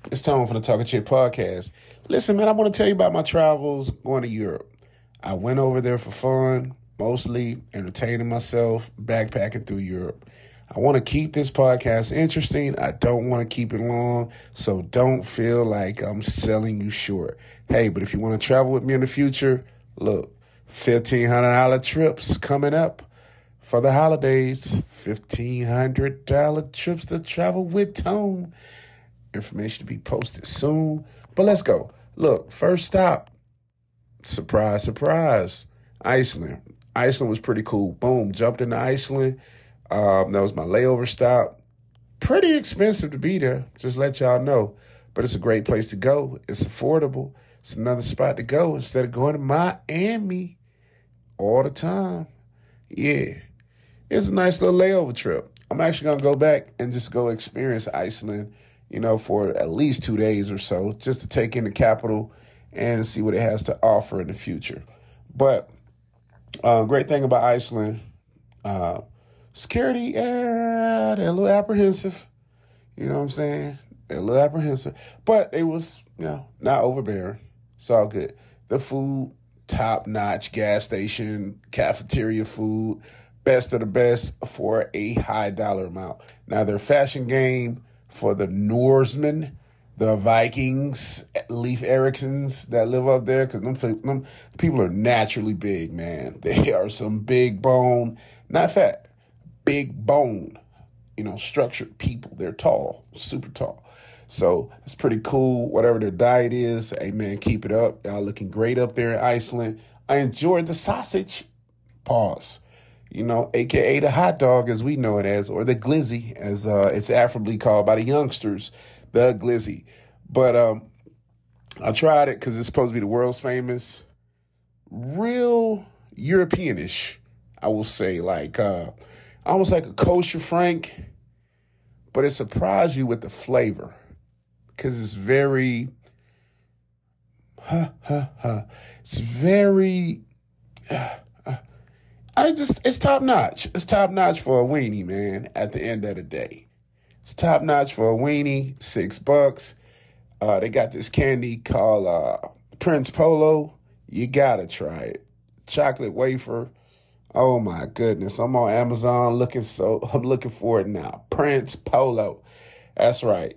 It's time for the Talking Chit podcast. Listen, man, I want to tell you about my travels going to Europe. I went over there for fun, mostly entertaining myself, backpacking through Europe. I want to keep this podcast interesting. I don't want to keep it long, so don't feel like I'm selling you short. Hey, but if you want to travel with me in the future, look, $1,500 trips coming up for the holidays. $1,500 trips to travel with Tone. Information to be posted soon. But let's go. Look, first stop. Surprise, surprise. Iceland. Iceland was pretty cool. Boom. Jumped into Iceland. That was my layover stop. Pretty expensive to be there. Just let y'all know. But it's a great place to go. It's affordable. It's another spot to go instead of going to Miami all the time. Yeah. It's a nice little layover trip. I'm actually going to go back and just go experience Iceland, for at least 2 days or so, just to take in the capital and see what it has to offer in the future. But great thing about Iceland, security, they're a little apprehensive. You know what I'm saying? They're a little apprehensive. But it was, not overbearing. It's all good. The food, top-notch gas station, cafeteria food, best of the best for a high dollar amount. Now, their fashion game for the Norsemen, the Vikings, Leif Eriksons that live up there, because them people are naturally big, man. They are some big bone, not fat, big bone, structured people. They're tall, super tall. So it's pretty cool. Whatever their diet is, hey, man, keep it up. Y'all looking great up there in Iceland. I enjoyed the sausage, pause, a.k.a. the hot dog as we know it as, or the glizzy as it's affably called by the youngsters, the glizzy. But I tried it because it's supposed to be the world's famous, real Europeanish, I will say, like almost like a kosher Frank, but it surprised you with the flavor because it's very, it's very, it's top notch. It's top notch for a weenie, man, at the end of the day. It's top notch for a weenie, $6. They got this candy called Prince Polo. You gotta try it. Chocolate wafer. Oh my goodness. I'm on Amazon I'm looking for it now. Prince Polo. That's right.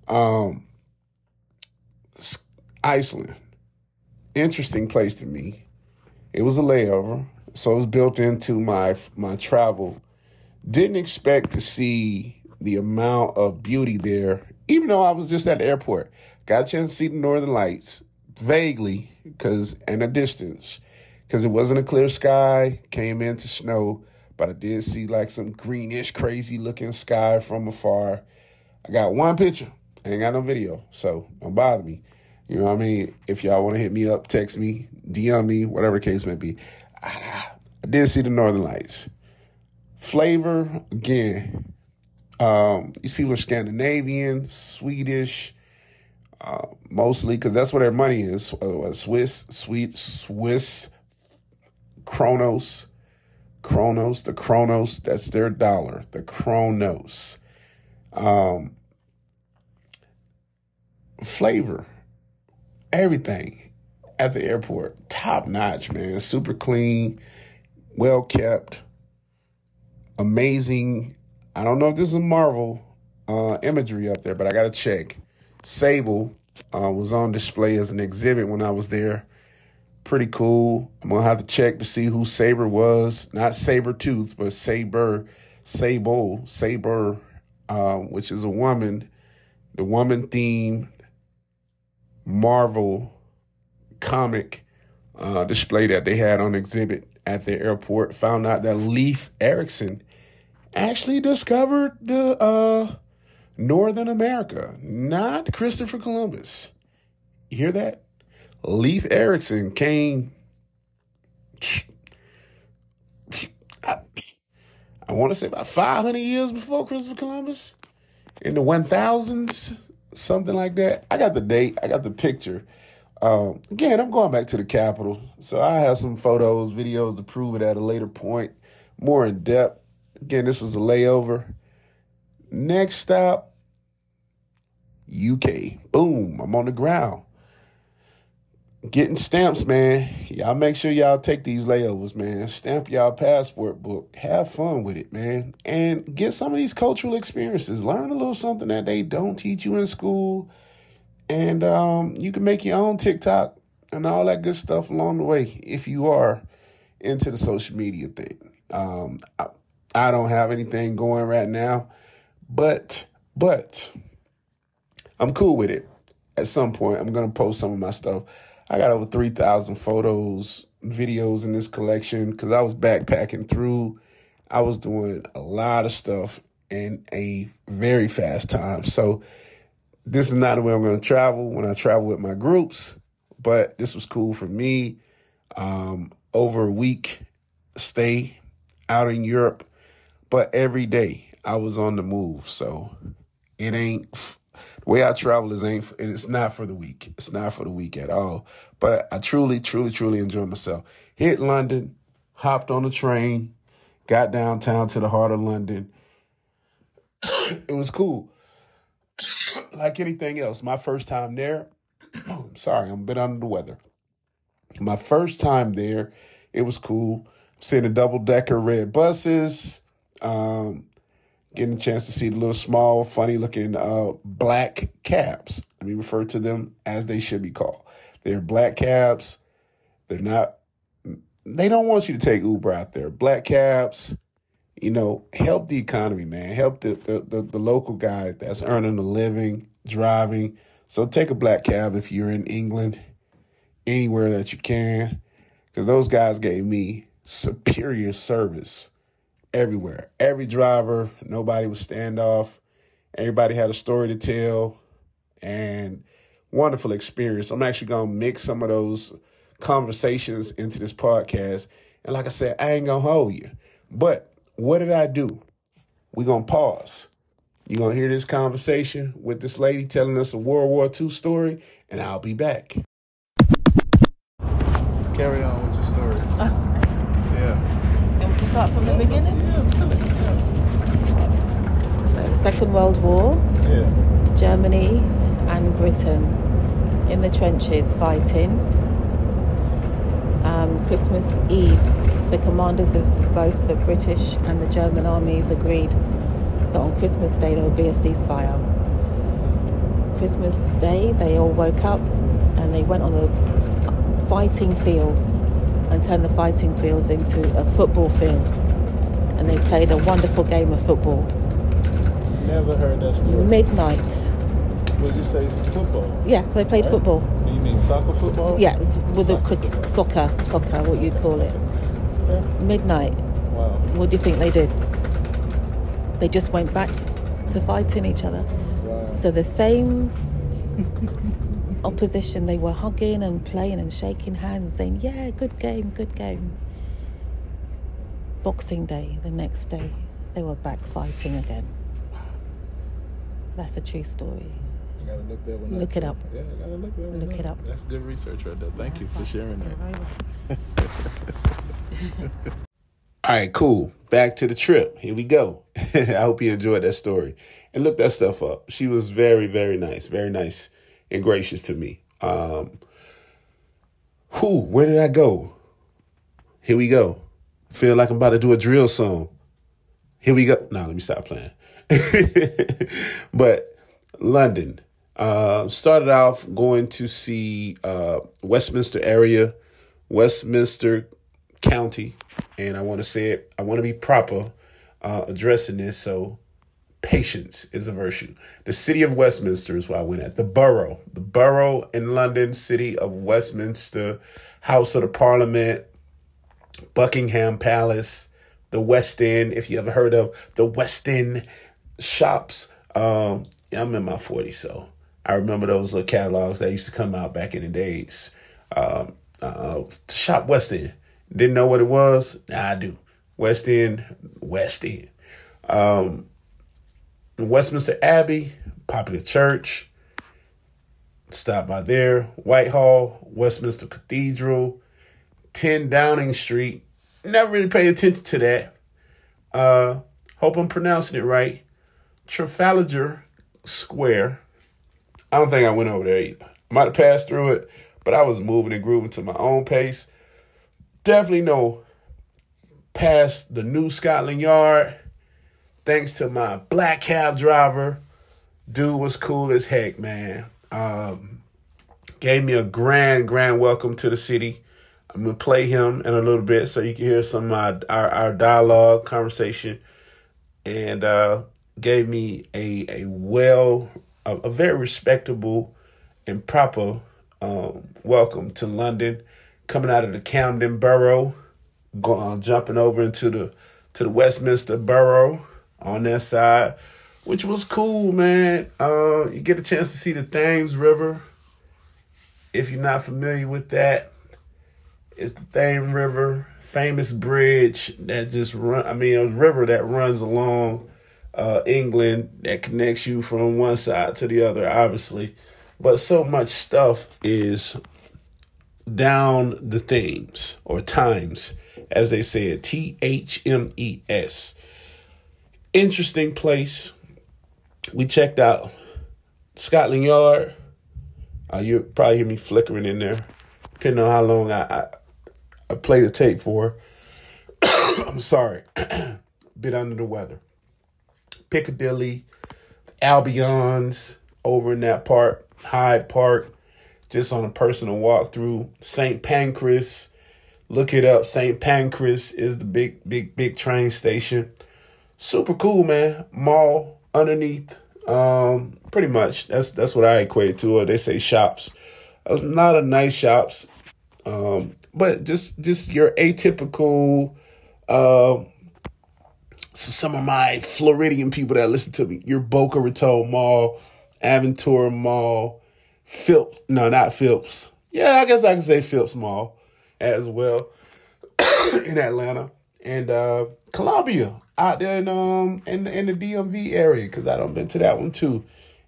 Iceland. Interesting place to me. It was a layover. So it was built into my travel. Didn't expect to see the amount of beauty there, even though I was just at the airport. Got a chance to see the Northern Lights, vaguely, in a distance, because it wasn't a clear sky, came into snow, but I did see like some greenish, crazy looking sky from afar. I got one picture, I ain't got no video, so don't bother me. You know what I mean? If y'all want to hit me up, text me, DM me, whatever the case may be. I did see the Northern Lights. Flavor, again, these people are Scandinavian, Swedish, mostly, because that's where their money is. Swiss, Kronos, the Kronos, that's their dollar, the Kronos. Flavor, everything at the airport, top notch, man, super clean, well kept, amazing. I don't know if this is Marvel imagery up there, but I got to check. Sable was on display as an exhibit when I was there. Pretty cool. I'm going to have to check to see who Saber was. Not Sabretooth, but Sable, which is a woman, the woman-themed Marvel comic display that they had on exhibit at the airport. Found out that Leif Erikson actually discovered the Northern America, not Christopher Columbus. You hear that? Leif Erikson came, I want to say about 500 years before Christopher Columbus, in the 1000s, something like that. I got the date. I got the picture. Again, I'm going back to the Capitol, so I have some photos, videos to prove it at a later point, more in depth. Again, this was a layover. Next stop, UK. Boom, I'm on the ground. Getting stamps, man. Y'all make sure y'all take these layovers, man. Stamp y'all passport book. Have fun with it, man. And get some of these cultural experiences. Learn a little something that they don't teach you in school. And you can make your own TikTok and all that good stuff along the way if you are into the social media thing. I don't have anything going right now, but I'm cool with it. At some point, I'm going to post some of my stuff. I got over 3,000 photos, videos in this collection because I was backpacking through. I was doing a lot of stuff in a very fast time. So this is not the way I'm going to travel when I travel with my groups, but this was cool for me. Over a week stay out in Europe, but every day I was on the move. So it ain't... The way I travel it's not for the weak. It's not for the weak at all. But I truly, truly, truly enjoyed myself. Hit London, hopped on the train, got downtown to the heart of London. It was cool. Like anything else, my first time there, sorry, I'm a bit under the weather. My first time there, it was cool. Seeing the double-decker red buses, getting a chance to see the little small, funny-looking black cabs. Let me refer to them as they should be called. They're black cabs. They don't want you to take Uber out there. Black cabs, help the economy, man. Help the local guy that's earning a living, driving. So take a black cab if you're in England, anywhere that you can, because those guys gave me superior service. Everywhere. Every driver, nobody was standoff. Everybody had a story to tell and wonderful experience. I'm actually going to mix some of those conversations into this podcast. And like I said, I ain't going to hold you. But what did I do? We're going to pause. You're going to hear this conversation with this lady telling us a World War II story, and I'll be back. Carry on with your story. Yeah. To start from the beginning? So the Second World War, Germany and Britain in the trenches fighting. Christmas Eve, the commanders of both the British and the German armies agreed that on Christmas Day there would be a ceasefire. Christmas Day they all woke up and they went on the fighting fields and turned the fighting fields into a football field. And they played a wonderful game of football. Never heard that story. Midnight. What you say is football? Yeah, they played football. You mean soccer football? Yeah, with soccer, what you'd call it. Yeah. Midnight. Wow. What do you think they did? They just went back to fighting each other. Wow. So the same opposition, they were hugging and playing and shaking hands and saying, yeah, good game, good game. Boxing Day, the next day, they were back fighting again. That's a true story. I gotta look that one up. Look it up. Yeah, I gotta look that one up. Look it up. That's good research right there. Thank you for sharing that. All right, cool. Back to the trip. Here we go. I hope you enjoyed that story. And look that stuff up. She was very, very nice and gracious to me. Where did I go? Here we go. Feel like I'm about to do a drill song. Here we go. No, let me stop playing. But London. Started off going to see Westminster area, Westminster County. And I want to be proper addressing this. So patience is a virtue. The city of Westminster is where I went at. The borough in London, city of Westminster, House of the Parliament, Buckingham Palace, the West End, if you ever heard of the West End shops. I'm in my 40s, so I remember those little catalogs that used to come out back in the days. Shop West End. Didn't know what it was? Nah, I do. West End. Westminster Abbey, popular church. Stop by there. Whitehall, Westminster Cathedral, 10 Downing Street. Never really paid attention to that. Hope I'm pronouncing it right. Trafalgar Square, I don't think I went over there either. I might have passed through it, but I was moving and grooving to my own pace. Definitely no past the new Scotland Yard. Thanks to my black cab driver. Dude was cool as heck, man. Gave me a grand welcome to the city. I'm going to play him in a little bit so you can hear some of our dialogue, conversation. And gave me a very respectable and proper welcome to London. Coming out of the Camden Borough, jumping over into the Westminster Borough on that side, which was cool, man. You get a chance to see the Thames River. If you're not familiar with that, it's the Thames River, famous bridge that just a river that runs along England that connects you from one side to the other, obviously. But so much stuff is down the Thames, or Times, as they said, Thmes. Interesting place. We checked out Scotland Yard. You'll probably hear me flickering in there, depending on how long I play the tape for. I'm sorry. Bit under the weather. Piccadilly, Albion's over in that part, Hyde Park, just on a personal walkthrough. St. Pancras, look it up. St. Pancras is the big train station. Super cool, man. Mall underneath. Pretty much that's what I equate to. Or they say shops. A lot of nice shops. But just your atypical. Some of my Floridian people that listen to me. Your Boca Raton Mall, Aventura Mall, Philps. No, not Philps. Yeah, I guess I can say Philps Mall as well in Atlanta, and Columbia out there in the DMV area, because I done been to that one too.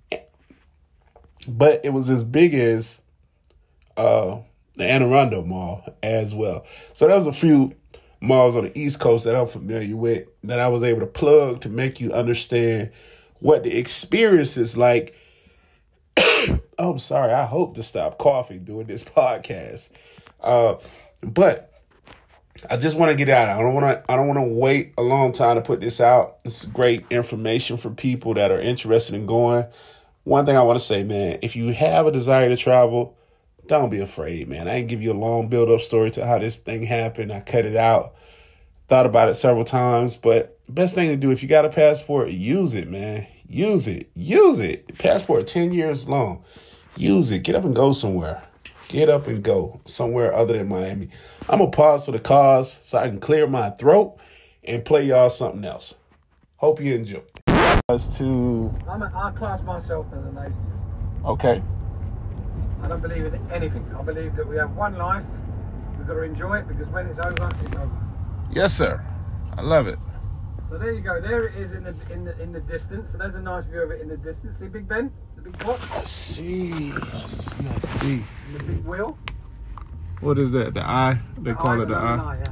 But it was as big as the Anne Arundel Mall as well. So there was a few malls on the East Coast that I'm familiar with that I was able to plug to make you understand what the experience is like. Oh, I'm sorry. I hope to stop coughing doing this podcast. But I just want to get it out. I don't want to wait a long time to put this out. It's great information for people that are interested in going. One thing I want to say, man, if you have a desire to travel, don't be afraid, man. I ain't give you a long build-up story to how this thing happened. I cut it out. Thought about it several times, but best thing to do, if you got a passport, use it, man. Use it. Use it. Passport 10 years long. Use it. Get up and go somewhere. Get up and go somewhere other than Miami. I'm going to pause for the cause so I can clear my throat and play y'all something else. Hope you enjoy. I class myself as an atheist. Okay. I don't believe in anything. I believe that we have one life. We've got to enjoy it, because when it's over, it's over. Yes, sir. I love it. So there you go. There it is in the distance. So there's a nice view of it in the distance. See Big Ben? The big clock? I see. And the big wheel? What is that? The eye? They call it the eye? Yeah.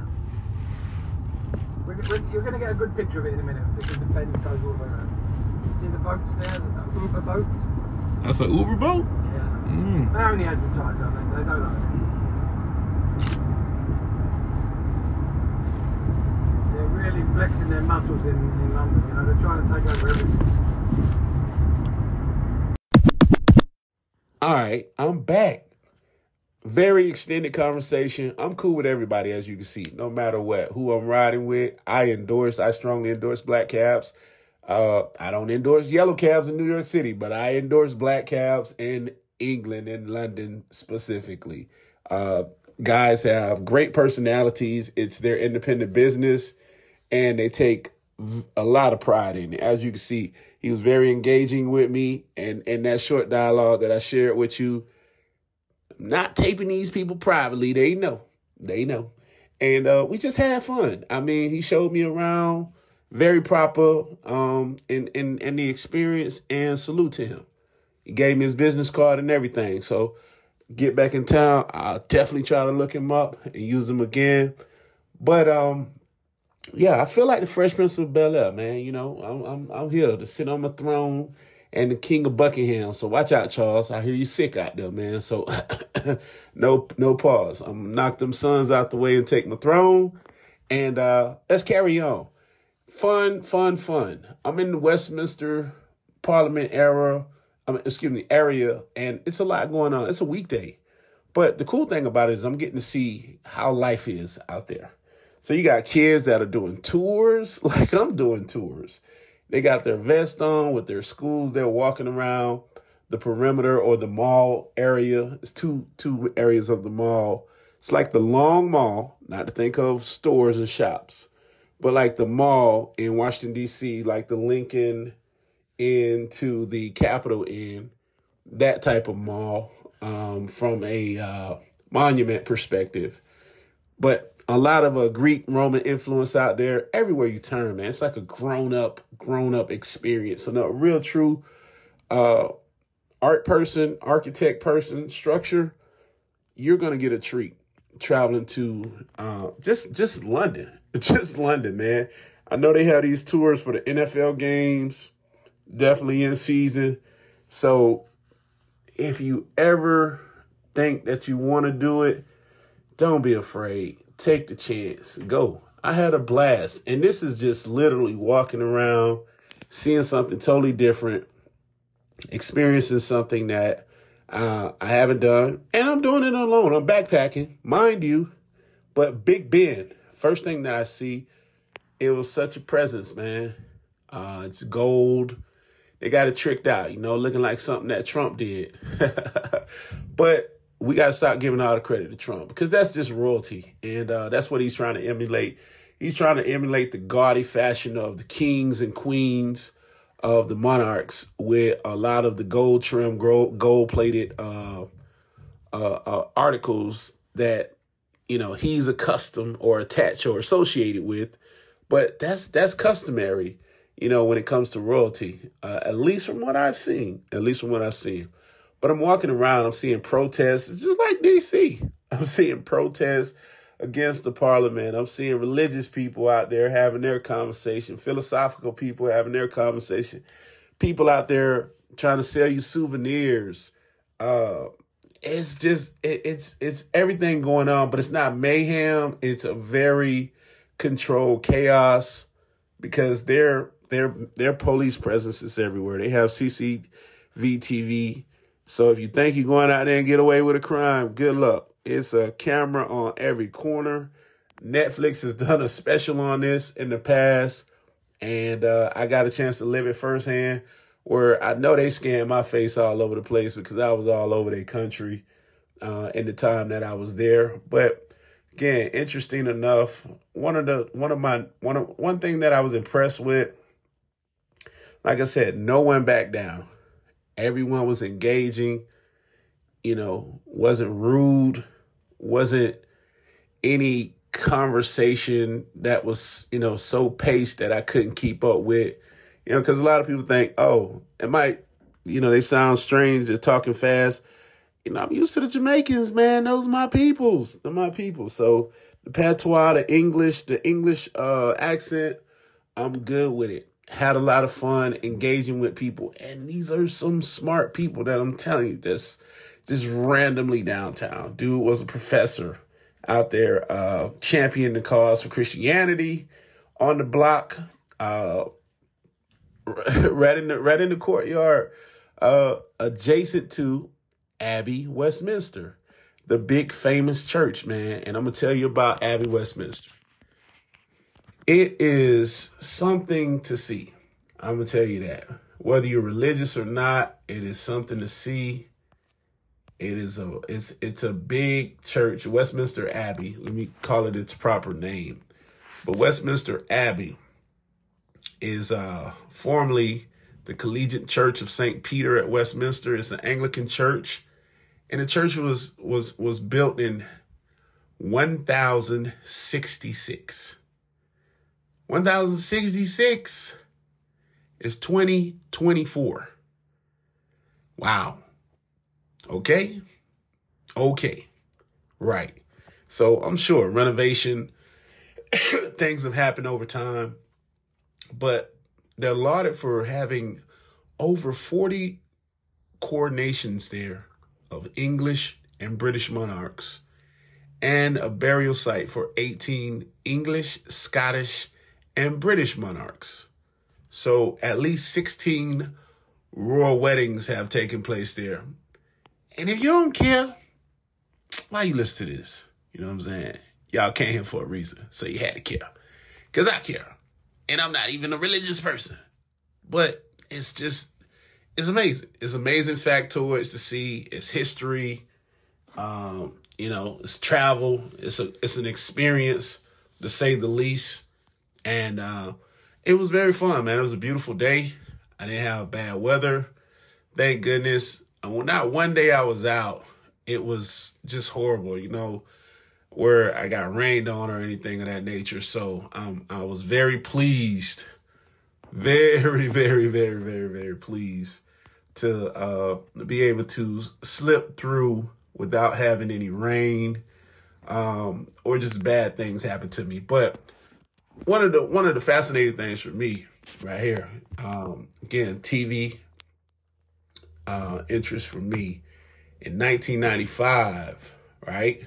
You're going to get a good picture of it in a minute, because the bend goes all the way around. See the boats there? The Uber boat? That's an Uber boat? Yeah. Mm. They only advertise, I think. They don't know. They're really flexing their muscles in London. You know, they're trying to take over everything. All right, I'm back. Very extended conversation. I'm cool with everybody, as you can see, no matter what, who I'm riding with. I strongly endorse black cabs. I don't endorse yellow cabs in New York City, but I endorse black cabs in England and London specifically. Guys have great personalities. It's their independent business, and they take a lot of pride in it. As you can see, he was very engaging with me, and in that short dialogue that I shared with you. I'm not taping these people privately. They know. And we just had fun. I mean, he showed me around, very proper in the experience, and salute to him. He gave me his business card and everything. So get back in town, I'll definitely try to look him up and use him again. But yeah, I feel like the Fresh Prince of Bel-Air, man. You know, I'm here to sit on my throne and the King of Buckingham. So watch out, Charles. I hear you sick out there, man. So no pause. I'm gonna knock them sons out the way and take my throne. And let's carry on. Fun. I'm in the Westminster Parliament area, and it's a lot going on. It's a weekday. But the cool thing about it is I'm getting to see how life is out there. So you got kids that are doing tours, like I'm doing tours. They got their vest on with their schools. They're walking around the perimeter or the mall area. It's two areas of the mall. It's like the long mall, not to think of stores and shops, but like the mall in Washington, D.C., like the Lincoln into the Capitol Inn, that type of mall. From a monument perspective, but a lot of Greek Roman influence out there everywhere you turn, man. It's like a grown up experience. So, no, real true art person, architect person, structure. You're gonna get a treat traveling to just London, man. I know they have these tours for the NFL games, definitely in season. So if you ever think that you want to do it, don't be afraid. Take the chance. Go. I had a blast. And this is just literally walking around, seeing something totally different, experiencing something that I haven't done. And I'm doing it alone. I'm backpacking, mind you. But Big Ben, first thing that I see, it was such a presence, man. It's gold. They got it tricked out, looking like something that Trump did. But we got to stop giving all the credit to Trump because that's just royalty. And that's what he's trying to emulate. He's trying to emulate the gaudy fashion of the kings and queens of the monarchs with a lot of the gold trim, gold plated articles that, he's accustomed or attached or associated with. But that's customary. When it comes to royalty, at least from what I've seen, But I'm walking around, I'm seeing protests. It's just like D.C. I'm seeing protests against the parliament. I'm seeing religious people out there having their conversation, philosophical people having their conversation, people out there trying to sell you souvenirs. It's just, it's everything going on, but it's not mayhem. It's a very controlled chaos because their police presence is everywhere. They have CCTV TV. So if you think you're going out there and get away with a crime, good luck. It's a camera on every corner. Netflix has done a special on this in the past, and I got a chance to live it firsthand where I know they scanned my face all over the place because I was all over their country in the time that I was there. But again, interesting enough, one thing that I was impressed with, like I said, no one backed down. Everyone was engaging, wasn't rude, wasn't any conversation that was, so paced that I couldn't keep up with, because a lot of people think, oh, it might, they sound strange, they're talking fast. I'm used to the Jamaicans, man. Those are my peoples. They're my people. So the patois, the English accent, I'm good with it. Had a lot of fun engaging with people. And these are some smart people that I'm telling you, just randomly downtown. Dude was a professor out there championing the cause for Christianity on the block, right in the courtyard, adjacent to Abbey Westminster, the big famous church, man. And I'm going to tell you about Abbey Westminster. It is something to see. I'm going to tell you that. Whether you're religious or not, it is something to see. It's a big church, Westminster Abbey. Let me call it its proper name. But Westminster Abbey is formerly the Collegiate Church of St. Peter at Westminster. It's an Anglican church. And the church was built in 1066. 1066 is 2024. Wow. Okay. Right. So I'm sure renovation, things have happened over time, but they're lauded for having over 40 coronations there of English and British monarchs, and a burial site for 18 English, Scottish, and British monarchs. So at least 16 royal weddings have taken place there. And if you don't care, why you listen to this? You know what I'm saying? Y'all came here for a reason, so you had to care. Because I care. And I'm not even a religious person. But it's amazing. It's amazing factoids to see. It's history. It's travel. It's an experience, to say the least. And it was very fun, man. It was a beautiful day. I didn't have bad weather. Thank goodness. Not one day I was out. It was just horrible, where I got rained on or anything of that nature. So I was very pleased. Very, very, very, very, very pleased to be able to slip through without having any rain or just bad things happen to me. But one of the fascinating things for me right here, again, TV interest for me in 1995, right?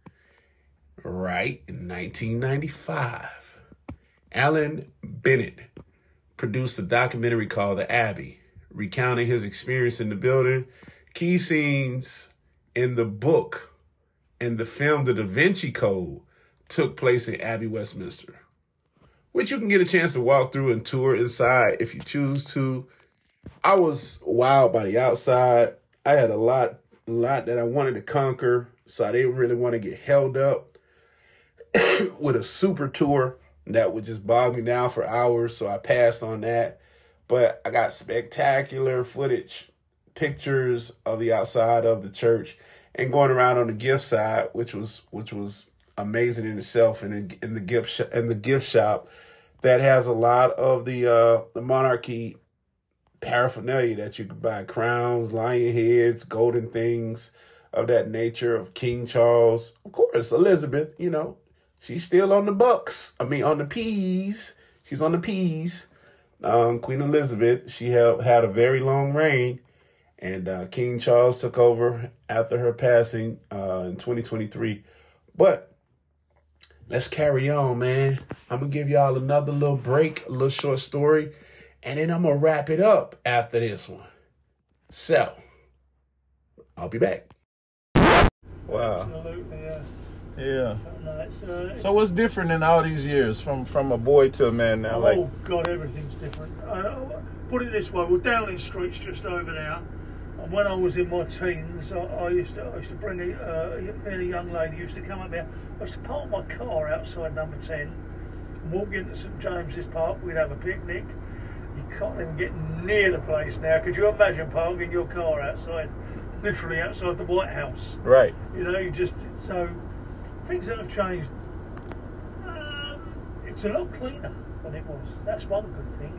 Right, in 1995, Alan Bennett produced a documentary called The Abbey, recounting his experience in the building. Key scenes in the book and the film The Da Vinci Code took place in Abbey Westminster, which you can get a chance to walk through and tour inside if you choose to. I was wowed by the outside. I had a lot that I wanted to conquer, so I didn't really want to get held up with a super tour that would just bog me down for hours, so I passed on that. But I got spectacular footage, pictures of the outside of the church, and going around on the gift side, which was amazing in itself, and in the gift shop that has a lot of the monarchy paraphernalia that you could buy: crowns, lion heads, golden things of that nature, of King Charles. Of course, Elizabeth, she's still on the bucks. On the peas. She's on the peas. Queen Elizabeth, she had a very long reign, and King Charles took over after her passing in 2023. But let's carry on, man. I'm going to give y'all another little break, a little short story, and then I'm going to wrap it up after this one. So, I'll be back. Wow. Absolutely, yeah. Yeah. No, So what's different in all these years from a boy to a man now? Oh, God, everything's different. Put it this way, Dowling Street's just over there. And when I was in my teens, I used to bring a young lady used to come up there. I used to park my car outside number 10 and walk into St James's Park. We'd have a picnic. You can't even get near the place now. Could you imagine parking your car outside, literally outside the White House? Right. So things that have changed. It's a lot cleaner than it was. That's one good thing.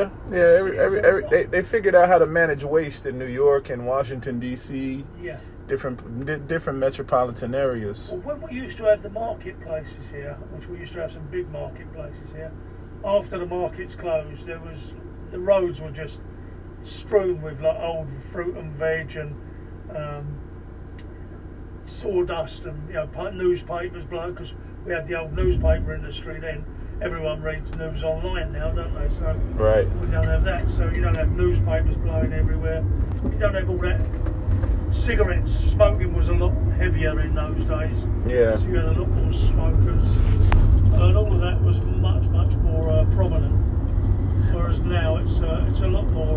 Yeah. They figured out how to manage waste in New York and Washington D.C. Yeah. Different metropolitan areas. Well, when we used to have the marketplaces here, which we used to have some big marketplaces here, after the markets closed, the roads were just strewn with like old fruit and veg and sawdust and newspapers, because we had the old newspaper industry then. Everyone reads news online now, don't they? So right. We don't have that. So you don't have newspapers blowing everywhere. You don't have all that. Cigarettes, smoking was a lot heavier in those days. Yeah. So you had a lot more smokers, and all of that was much more prominent. Whereas now it's a lot more.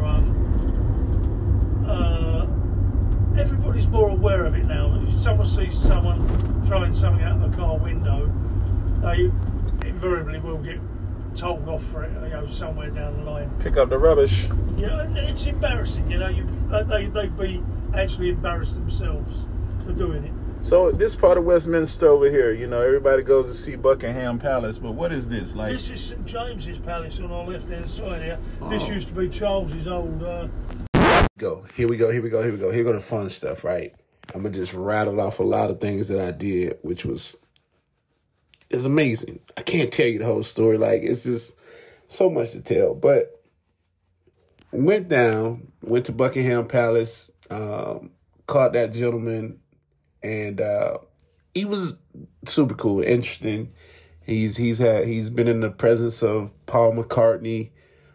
Everybody's more aware of it now. If someone sees someone throwing something out the car window, they invariably will get told off for it, somewhere down the line. Pick up the rubbish. Yeah, and it's embarrassing, they'd be actually embarrassed themselves for doing it. So this part of Westminster over here, everybody goes to see Buckingham Palace, but what is this? Like, this is St James's Palace on our left-hand side here. This used to be Charles's old... Here we go. Here go the fun stuff, right? I'm going to just rattle off a lot of things that I did, which is amazing. I can't tell you the whole story. Like, it's just so much to tell. But went to Buckingham Palace, caught that gentleman, and he was super cool, interesting. He's been in the presence of Paul McCartney,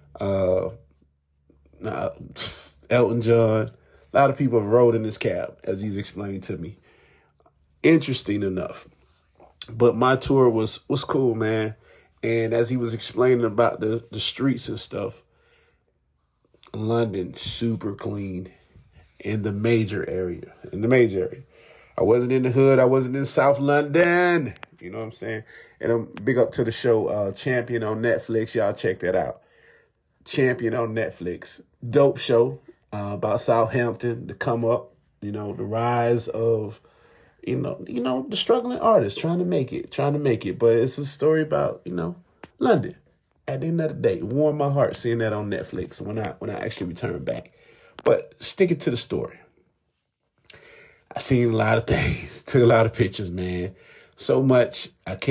Elton John. A lot of people have rode in his cab, as he's explained to me. Interesting enough. But my tour was cool, man. And as he was explaining about the streets and stuff, London, super clean in the major area. I wasn't in the hood. I wasn't in South London. You know what I'm saying? And I'm big up to the show Champion on Netflix. Y'all check that out. Champion on Netflix. Dope show about Southampton, the come up, the rise of, the struggling artists trying to make it. But it's a story about, London. At the end of the day, it warmed my heart seeing that on Netflix when I actually returned back. But sticking to the story, I seen a lot of things, took a lot of pictures, man. So much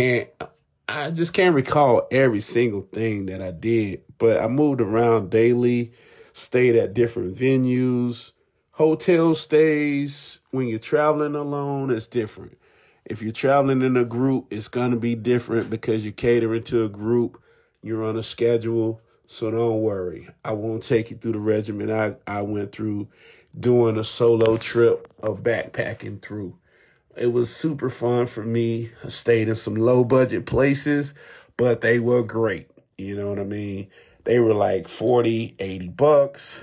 I just can't recall every single thing that I did. But I moved around daily, stayed at different venues, hotel stays. When you're traveling alone, it's different. If you're traveling in a group, it's going to be different because you're catering to a group. You're on a schedule, so don't worry. I won't take you through the regimen I went through doing a solo trip of backpacking through. It was super fun for me. I stayed in some low-budget places, but they were great. You know what I mean? They were like $40, $80.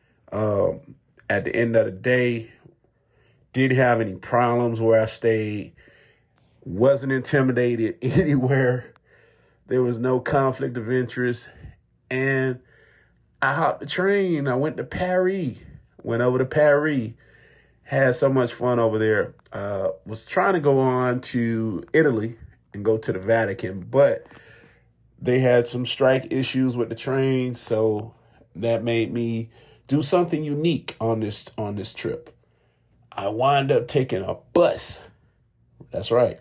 At the end of the day, didn't have any problems where I stayed. Wasn't intimidated anywhere. There was no conflict of interest. And I hopped the train. I went to Paris. Went over to Paris. Had so much fun over there. Was trying to go on to Italy and go to the Vatican, but they had some strike issues with the train, so that made me do something unique on this trip. I wound up taking a bus. That's right.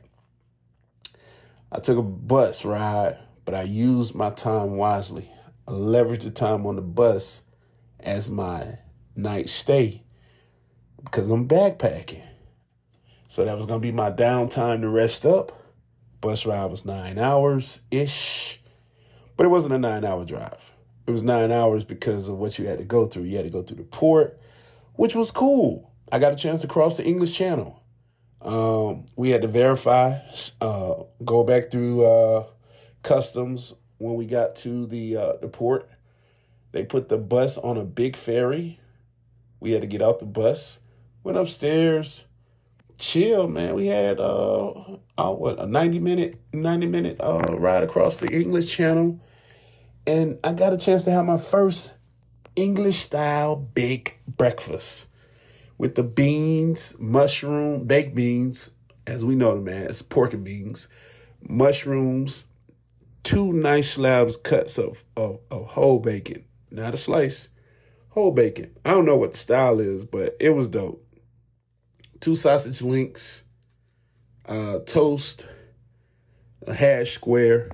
I took a bus ride, but I used my time wisely. I leveraged the time on the bus as my night stay because I'm backpacking. So that was going to be my downtime to rest up. Bus ride was 9 hours-ish, but it wasn't a 9-hour drive. It was 9 hours because of what you had to go through. You had to go through the port, which was cool. I got a chance to cross the English Channel. We had to verify, go back through customs when we got to the port. They put the bus on a big ferry. We had to get out the bus, went upstairs, chill, man. We had a 90-minute ride across the English Channel, and I got a chance to have my first English-style big breakfast with the beans, mushroom, baked beans, as we know them as pork and beans, mushrooms, 2 nice slabs cuts of whole bacon, not a slice, whole bacon. I don't know what the style is, but it was dope. 2 sausage links, toast, a hash square,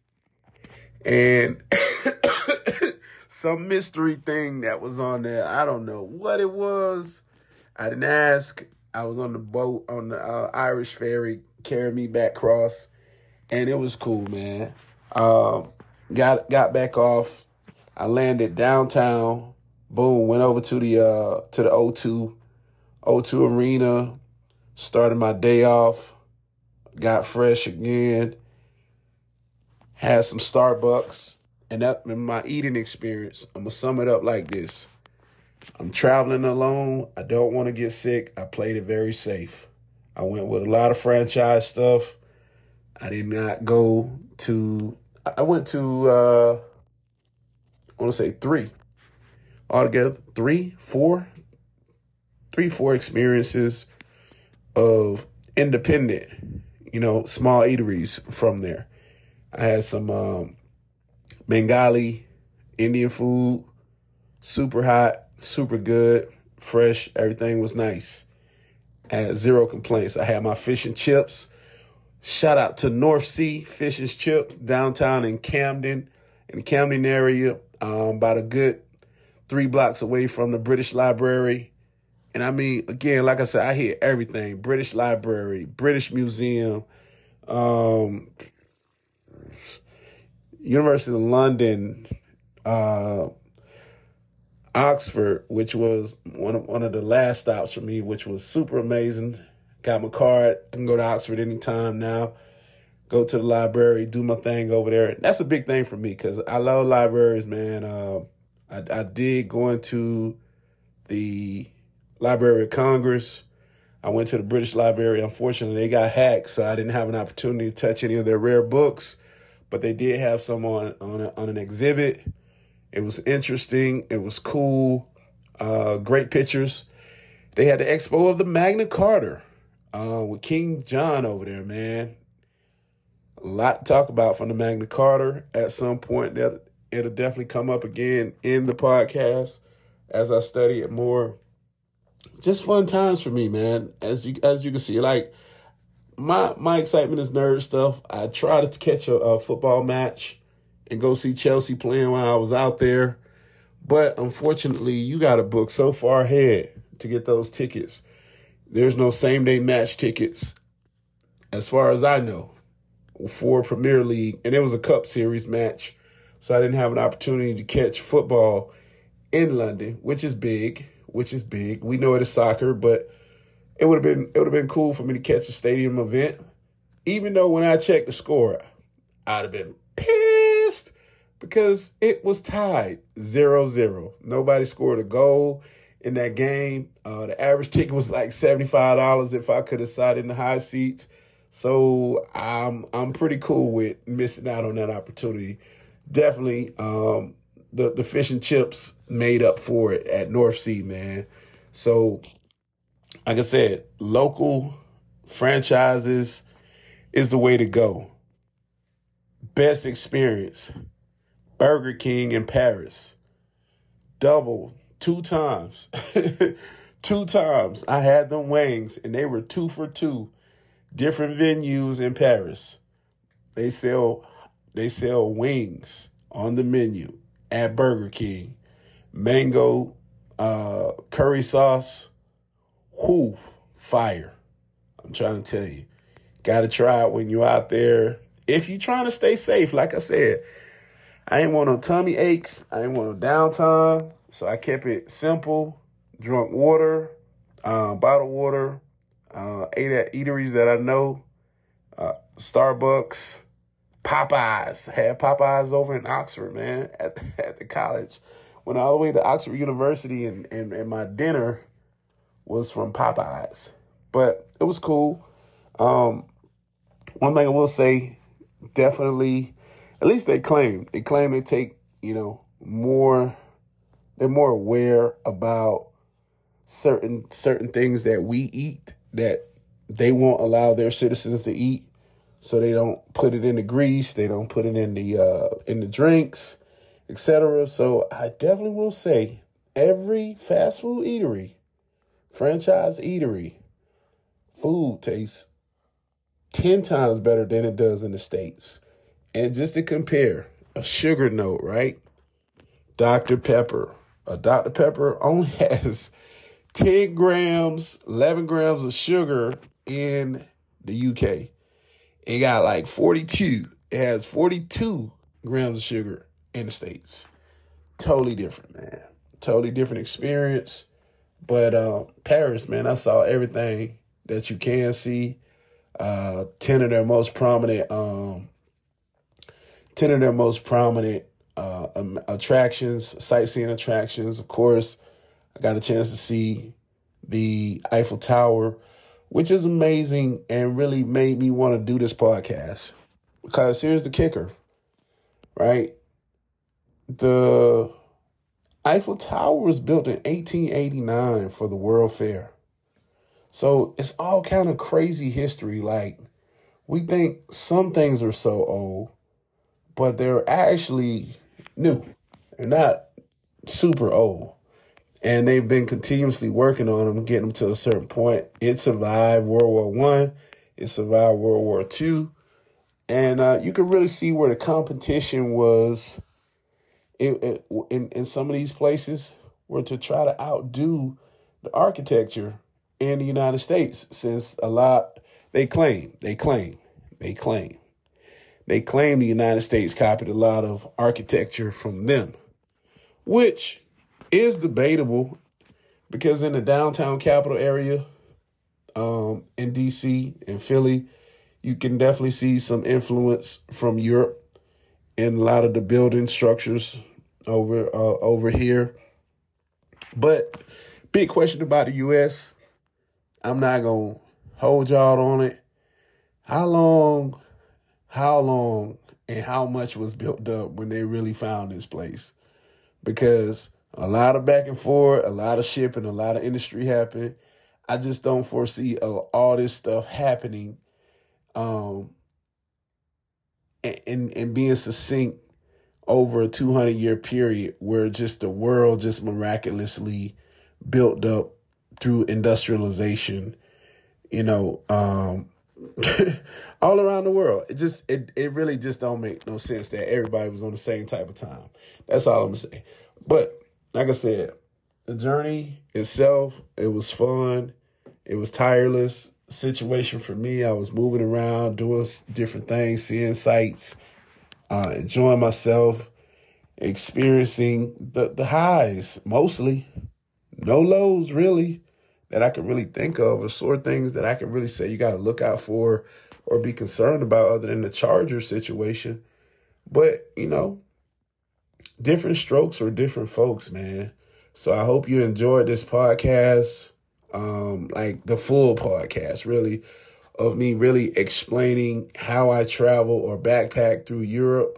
and some mystery thing that was on there. I don't know what it was. I didn't ask. I was on the boat on the Irish ferry, carried me back across, and it was cool, man. Got back off. I landed downtown. Boom, went over to the O2 Arena, started my day off, got fresh again, had some Starbucks, and that in my eating experience, I'm going to sum it up like this. I'm traveling alone. I don't want to get sick. I played it very safe. I went with a lot of franchise stuff. I did not go to, I went to, I want to say 3. Altogether, 4 experiences of independent, small eateries from there. I had some Bengali Indian food, super hot, super good, fresh. Everything was nice. I had 0 complaints. I had my fish and chips. Shout out to North Sea Fish and Chips downtown in the Camden area, about a good 3 blocks away from the British Library. And I mean, again, like I said, I hear everything. British Library, British Museum, University of London, Oxford, which was one of the last stops for me, which was super amazing. Got my card. I can go to Oxford anytime now. Go to the library, do my thing over there. That's a big thing for me because I love libraries, man. I did going to the Library of Congress. I went to the British Library. Unfortunately, they got hacked, so I didn't have an opportunity to touch any of their rare books. But they did have some on an exhibit. It was interesting. It was cool. Great pictures. They had the expo of the Magna Carta with King John over there, man. A lot to talk about from the Magna Carta. At some point, it'll definitely come up again in the podcast as I study it more. Just fun times for me, man. As you can see, like my excitement is nerd stuff. I tried to catch a football match and go see Chelsea playing when I was out there, but unfortunately, you got to book so far ahead to get those tickets. There's no same day match tickets, as far as I know, for Premier League, and it was a Cup Series match, so I didn't have an opportunity to catch football in London, which is big. We know it is soccer, but it would have been cool for me to catch a stadium event. Even though when I checked the score, I'd have been pissed because it was tied 0-0. Nobody scored a goal in that game. The average ticket was like $75 if I could have sat in the high seats. So I'm pretty cool with missing out on that opportunity. Definitely, the fish and chips made up for it at North Sea, man. So, like I said, local franchises is the way to go. Best experience, Burger King in Paris. Double, 2 times. 2 times. I had them wings, and they were 2 for 2. Different venues in Paris. They sell wings on the menu at Burger King. Mango, curry sauce. Whoo, fire. I'm trying to tell you. Got to try it when you're out there. If you're trying to stay safe, like I said, I ain't want no tummy aches. I ain't want no downtime. So I kept it simple. Drunk water, bottled water. Ate at eateries that I know. Starbucks. Popeyes. Had Popeyes over in Oxford, man, at the college. Went all the way to Oxford University, and my dinner was from Popeyes. But it was cool. One thing I will say, definitely, at least they claim they take, more, they're more aware about certain things that we eat that they won't allow their citizens to eat. So they don't put it in the grease, they don't put it in the drinks, etc. So I definitely will say every fast food eatery, franchise eatery, food tastes 10 times better than it does in the States. And just to compare, a sugar note, right? Dr. Pepper. A Dr. Pepper only has 10 grams, 11 grams of sugar in the UK. It got like 42. It has 42 grams of sugar in the States. Totally different, man. Totally different experience. But Paris, man, I saw everything that you can see. 10 of their most prominent attractions, sightseeing attractions. Of course, I got a chance to see the Eiffel Tower, which is amazing and really made me want to do this podcast. Because here's the kicker, right? The Eiffel Tower was built in 1889 for the World Fair. So it's all kind of crazy history. Like, we think some things are so old, but they're actually new. They're not super old. And they've been continuously working on them, getting them to a certain point. It survived World War I. It survived World War II. And you could really see where the competition was in some of these places were to try to outdo the architecture in the United States, since they claim the United States copied a lot of architecture from them, which is debatable, because in the downtown capital area, in DC and Philly, you can definitely see some influence from Europe in a lot of the building structures over here. But big question about the U.S. I'm not going to hold y'all on it. How long and how much was built up when they really found this place? Because a lot of back and forth, a lot of shipping, a lot of industry happened. I just don't foresee all this stuff happening and being succinct over a 200-year period where just the world just miraculously built up through industrialization, all around the world. It really just don't make no sense that everybody was on the same type of time. That's all I'm gonna say. But like I said, the journey itself, it was fun. It was tireless situation for me. I was moving around, doing different things, seeing sights, enjoying myself, experiencing the highs mostly. No lows really that I can really think of, or sore things that I can really say you got to look out for or be concerned about, other than the Charger situation. But, different strokes for different folks, man. So I hope you enjoyed this podcast, like the full podcast, really, of me really explaining how I travel or backpack through Europe.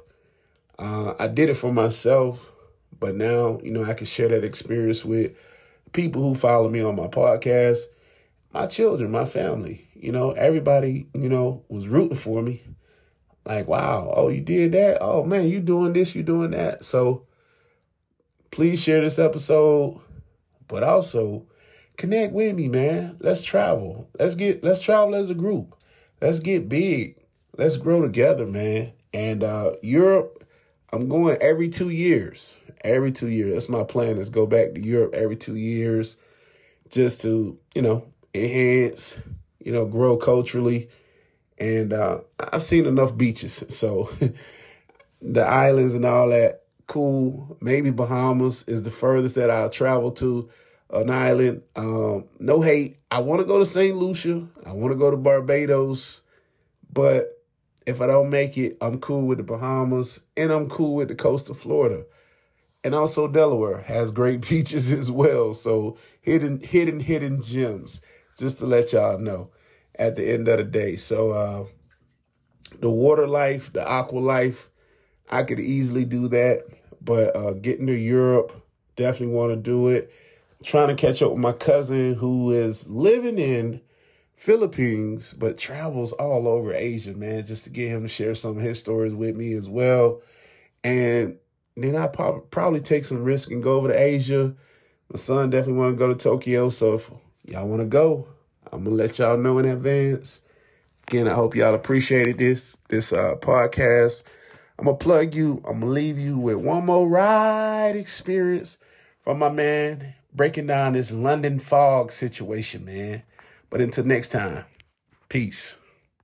I did it for myself, but now, I can share that experience with people who follow me on my podcast, my children, my family. Everybody, was rooting for me. Like, wow, oh, you did that? Oh, man, you doing this, you doing that. So please share this episode, but also connect with me, man. Let's travel. Let's travel as a group. Let's get big. Let's grow together, man. And Europe, I'm going every 2 years. Every 2 years. That's my plan, is go back to Europe every 2 years just to, enhance, grow culturally. And I've seen enough beaches. So the islands and all that, cool. Maybe Bahamas is the furthest that I'll travel to an island. No hate. I want to go to St. Lucia. I want to go to Barbados. But if I don't make it, I'm cool with the Bahamas, and I'm cool with the coast of Florida. And also Delaware has great beaches as well. So hidden gems, just to let y'all know at the end of the day. So the water life, the aqua life, I could easily do that. But getting to Europe, definitely want to do it. Trying to catch up with my cousin who is living in Philippines, but travels all over Asia, man, just to get him to share some of his stories with me as well. And then I probably take some risk and go over to Asia. My son definitely want to go to Tokyo. So if y'all want to go, I'm going to let y'all know in advance. Again, I hope y'all appreciated this podcast. I'm going to plug you. I'm going to leave you with one more ride experience from my man breaking down this London fog situation, man. But until next time, peace.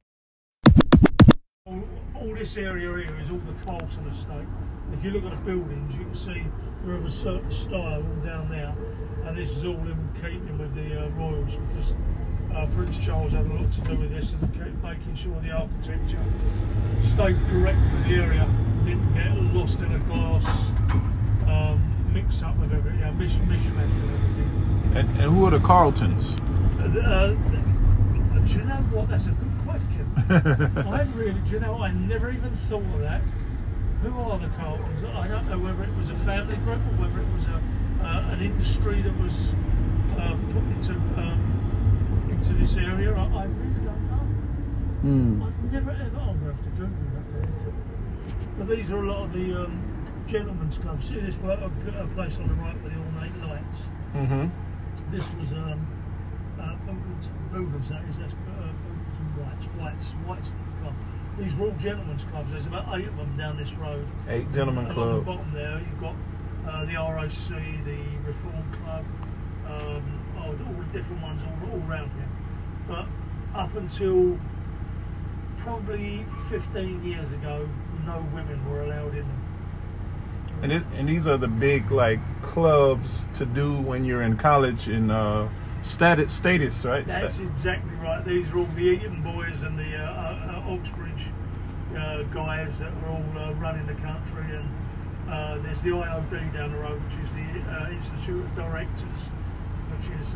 All this area here is all the Carlton estate. If you look at the buildings, you can see they're of a certain style all down there. And this is all in keeping with the royals, because Prince Charles had a lot to do with this and kept making sure the architecture stayed correct for the area, didn't get lost in a glass mix up with everything, mishmash and everything. And who are the Carltons? Do you know what? That's a good question. I never even thought of that. Who are the Carltons? I don't know whether it was a family group or whether it was an industry that was put into this area. I really don't know. I've never ever. I'm going to have to Google that. But these are a lot of the gentlemen's clubs. See this a place on the right with the ornate lights. Mm-hmm. This was Boogers, that is. That's Boogers and Whites Club. These were all gentlemen's clubs. There's about 8 of them down this road. 8 gentlemen club. On the bottom there, you've got the RAC, the Reform Club, all the different ones all around here. But up until probably 15 years ago, no women were allowed in them. And these are the big like clubs to do when you're in college in status, right? That's exactly right. These are all the Eton boys and the Oxbridge guys that are all running the country. And there's the IOD down the road, which is the Institute of Directors, which is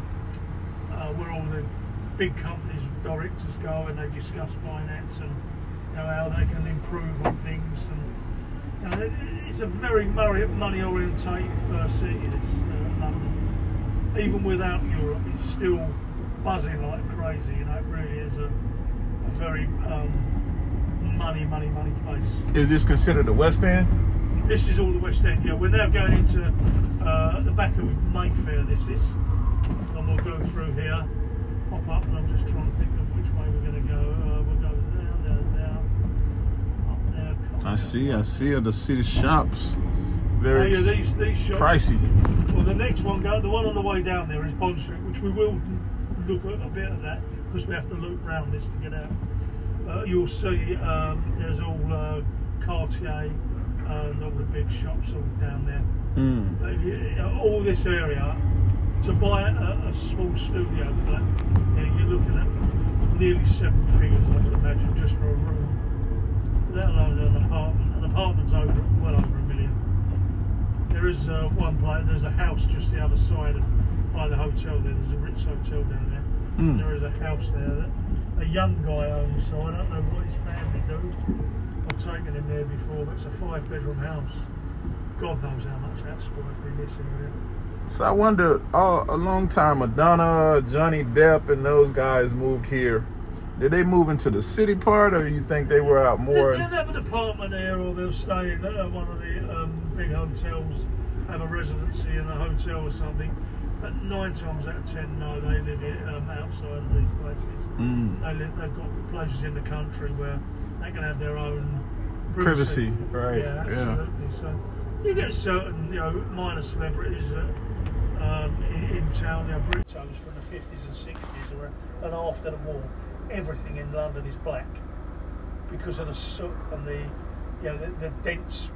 where all the big companies' directors go and they discuss finance and how they can improve on things. And it's a very money-orientated city, this London. Even without Europe, it's still buzzing like crazy. It really is a very money place. Is this considered the West End? This is all the West End, yeah. We're now going into the back of Mayfair, this is. And we'll go through here, pop up, and I'm just trying to think of which way we're going to go. We'll go down, up there. I see the shops. Very these shops. Pricey. Well, the next one, the one on the way down there is Bond Street, which we will look at a bit of that, because we have to loop round this to get out. You'll see there's all Cartier and all the big shops all down there. All this area, to buy a small studio flat, you're looking at nearly 7 figures, I would imagine, just for a room, let alone an apartment. An apartment's well over $1 million. There is one place, there's a house just the other side by the hotel there. There's a Ritz Hotel down there. There is a house there that a young guy owns, so I don't know what his family do. I've taken him there before, but it's a 5-bedroom house. God knows how much that's worth in this area. So I wonder, a long time, Madonna, Johnny Depp, and those guys moved here. Did they move into the city part, or you think they were out more? They'll have an apartment there, or they'll stay in one of the big hotels, have a residency in a hotel or something. But 9 times out of 10, no, they live outside of these places. They've got places in the country where they can have their own privacy, right? Yeah, absolutely. Yeah. So you get certain, minor celebrities in town. Britos from the 50s and 60s, and after the war, everything in London is black because of the soot and the dense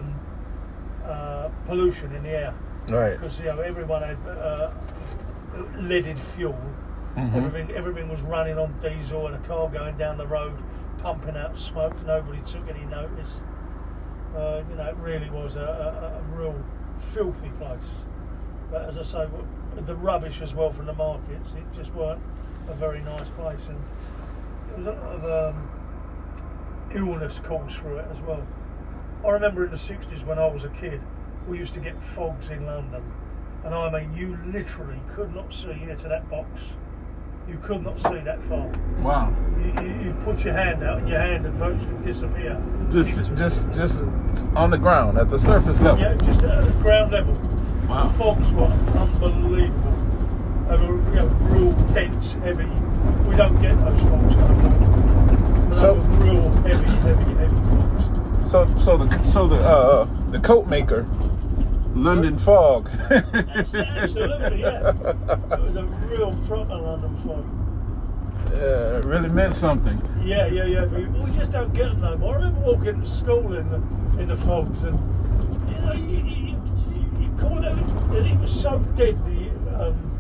pollution in the air. Right. Because everyone had leaded fuel. Everything was running on diesel, and a car going down the road, pumping out smoke. Nobody took any notice. It really was a real filthy place. But as I say, the rubbish as well from the markets, it just weren't a very nice place, and there was a lot of illness caused through it as well. I remember in the 60s when I was a kid, we used to get fogs in London, and I mean, you literally could not see into that box. You could not see that far. Wow. You put your hand out, and your hand would virtually disappear. Just on the ground, at the surface level. Yeah, just at the ground level. Wow. The fogs were unbelievable. They were real dense, heavy. We don't get those fogs anymore. So real heavy fogs. So the coat maker, London Fog. Absolutely, yeah. It was a real proper London fog. Yeah, it really meant something. Yeah. But we just don't get them no more. I remember walking to school in the fogs, and you call it. It was so dead.